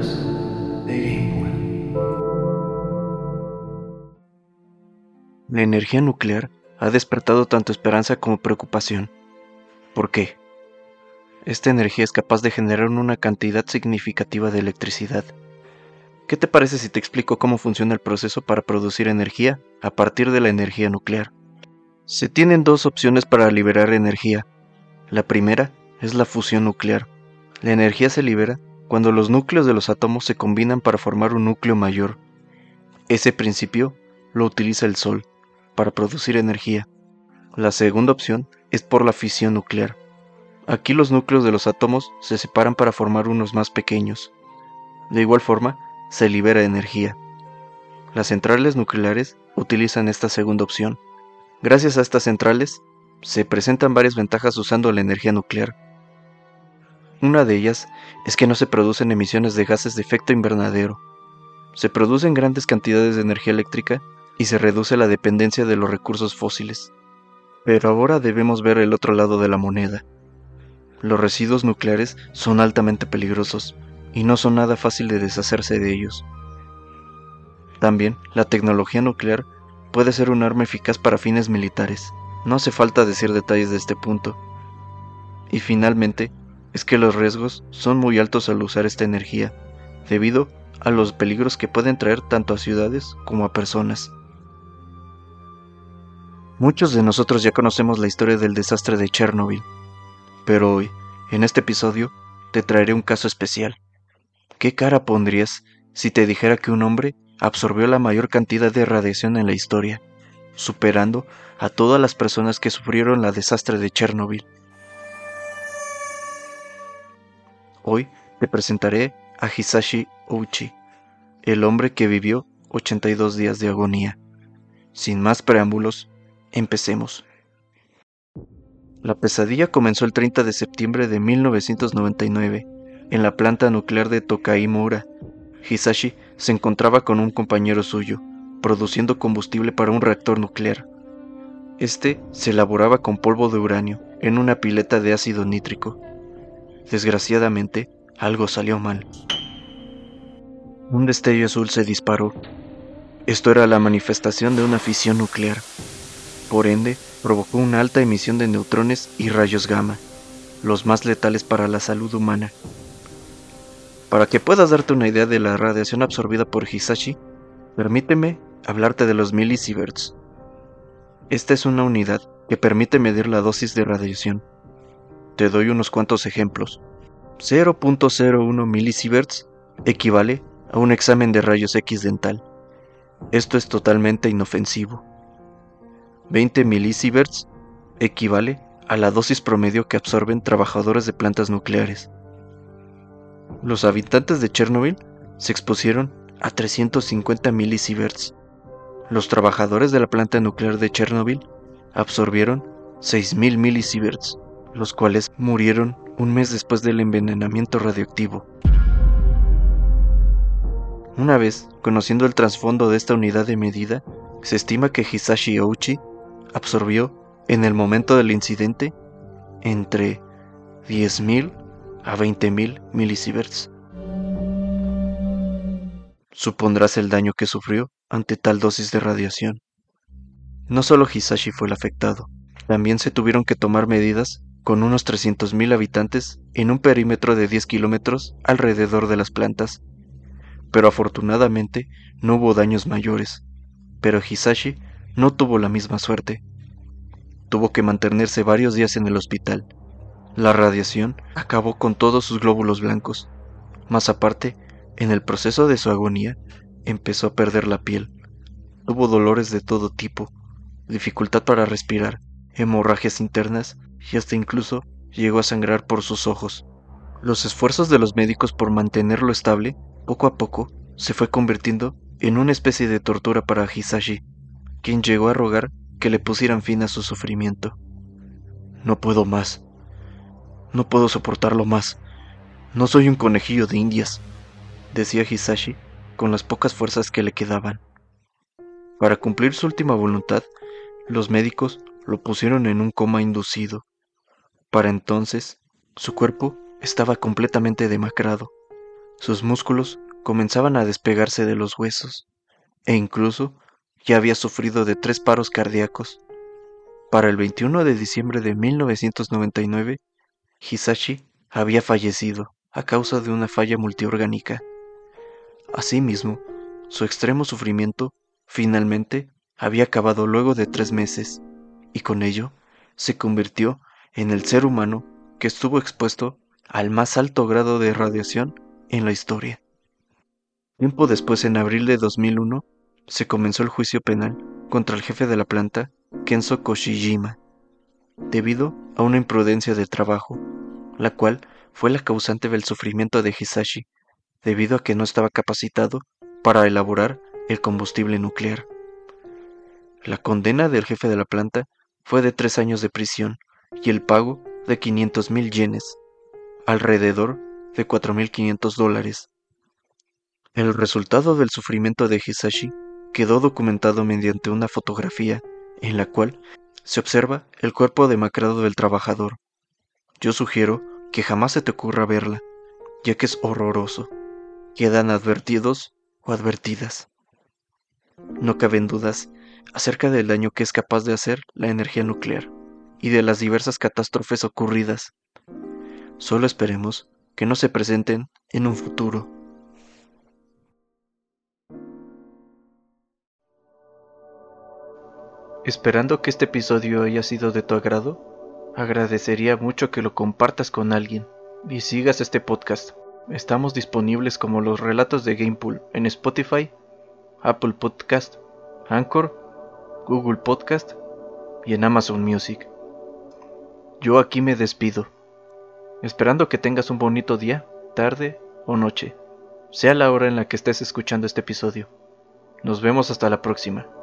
Relatos de Gamepool. La energía nuclear ha despertado tanto esperanza como preocupación. ¿Por qué? Esta energía es capaz de generar una cantidad significativa de electricidad. ¿Qué te parece si te explico cómo funciona el proceso para producir energía a partir de la energía nuclear? Se tienen dos opciones para liberar energía. La primera es la fusión nuclear. La energía se libera cuando los núcleos de los átomos se combinan para formar un núcleo mayor. Ese principio lo utiliza el Sol para producir energía. La segunda opción es por la fisión nuclear. Aquí los núcleos de los átomos se separan para formar unos más pequeños. De igual forma, se libera energía. Las centrales nucleares utilizan esta segunda opción. Gracias a estas centrales, se presentan varias ventajas usando la energía nuclear. Una de ellas es que no se producen emisiones de gases de efecto invernadero. Se producen grandes cantidades de energía eléctrica y se reduce la dependencia de los recursos fósiles. Pero ahora debemos ver el otro lado de la moneda. Los residuos nucleares son altamente peligrosos y no son nada fácil de deshacerse de ellos. También, la tecnología nuclear puede ser un arma eficaz para fines militares. No hace falta decir detalles de este punto. Y finalmente, es que los riesgos son muy altos al usar esta energía, debido a los peligros que pueden traer tanto a ciudades como a personas. Muchos de nosotros ya conocemos la historia del desastre de Chernobyl, pero hoy, en este episodio, te traeré un caso especial. ¿Qué cara pondrías si te dijera que un hombre absorbió la mayor cantidad de radiación en la historia, superando a todas las personas que sufrieron la desastre de Chernobyl? Hoy te presentaré a Hisashi Ouchi, el hombre que vivió 82 días de agonía. Sin más preámbulos, empecemos. La pesadilla comenzó el 30 de septiembre de 1999, en la planta nuclear de Tokaimura. Hisashi se encontraba con un compañero suyo, produciendo combustible para un reactor nuclear. Este se elaboraba con polvo de uranio, en una pileta de ácido nítrico. Desgraciadamente, algo salió mal. Un destello azul se disparó. Esto era la manifestación de una fisión nuclear. Por ende, provocó una alta emisión de neutrones y rayos gamma, los más letales para la salud humana. Para que puedas darte una idea de la radiación absorbida por Hisashi, permíteme hablarte de los millisieverts. Esta es una unidad que permite medir la dosis de radiación. Te doy unos cuantos ejemplos. 0.01 millisieverts equivale a un examen de rayos X dental. Esto es totalmente inofensivo. 20 millisieverts equivale a la dosis promedio que absorben trabajadores de plantas nucleares. Los habitantes de Chernobyl se expusieron a 350 millisieverts. Los trabajadores de la planta nuclear de Chernobyl absorbieron 6000 millisieverts, los cuales murieron un mes después del envenenamiento radioactivo. Una vez conociendo el trasfondo de esta unidad de medida, se estima que Hisashi Ouchi absorbió, en el momento del incidente, entre 10.000 a 20.000 millisieverts. Supondrás el daño que sufrió ante tal dosis de radiación. No solo Hisashi fue el afectado, también se tuvieron que tomar medidas con unos 300.000 habitantes en un perímetro de 10 kilómetros alrededor de las plantas. Pero afortunadamente no hubo daños mayores. Pero Hisashi no tuvo la misma suerte. Tuvo que mantenerse varios días en el hospital. La radiación acabó con todos sus glóbulos blancos. Más aparte, en el proceso de su agonía, empezó a perder la piel. Tuvo dolores de todo tipo, dificultad para respirar, hemorragias internas y hasta incluso llegó a sangrar por sus ojos. Los esfuerzos de los médicos por mantenerlo estable, poco a poco, se fue convirtiendo en una especie de tortura para Hisashi, quien llegó a rogar que le pusieran fin a su sufrimiento. No puedo más. No puedo soportarlo más. No soy un conejillo de indias, decía Hisashi con las pocas fuerzas que le quedaban. Para cumplir su última voluntad, los médicos lo pusieron en un coma inducido. Para entonces, su cuerpo estaba completamente demacrado. Sus músculos comenzaban a despegarse de los huesos, e incluso ya había sufrido de 3 paros cardíacos. Para el 21 de diciembre de 1999, Hisashi había fallecido a causa de una falla multiorgánica. Asimismo, su extremo sufrimiento finalmente había acabado luego de 3 meses, y con ello se convirtió en el ser humano que estuvo expuesto al más alto grado de radiación en la historia. Tiempo después, en abril de 2001, se comenzó el juicio penal contra el jefe de la planta, Kenzo Koshijima, debido a una imprudencia de trabajo, la cual fue la causante del sufrimiento de Hisashi, debido a que no estaba capacitado para elaborar el combustible nuclear. La condena del jefe de la planta fue de 3 años de prisión y el pago de 500,000 yenes, alrededor de $4,500. El resultado del sufrimiento de Hisashi quedó documentado mediante una fotografía en la cual se observa el cuerpo demacrado del trabajador. Yo sugiero que jamás se te ocurra verla, ya que es horroroso. Quedan advertidos o advertidas. No caben dudas acerca del daño que es capaz de hacer la energía nuclear y de las diversas catástrofes ocurridas. Solo esperemos que no se presenten en un futuro. Esperando que este episodio haya sido de tu agrado, agradecería mucho que lo compartas con alguien y sigas este podcast. Estamos disponibles como los relatos de Gamepool en Spotify, Apple Podcast, Anchor, Google Podcast y en Amazon Music. Yo aquí me despido, esperando que tengas un bonito día, tarde o noche, sea la hora en la que estés escuchando este episodio. Nos vemos hasta la próxima.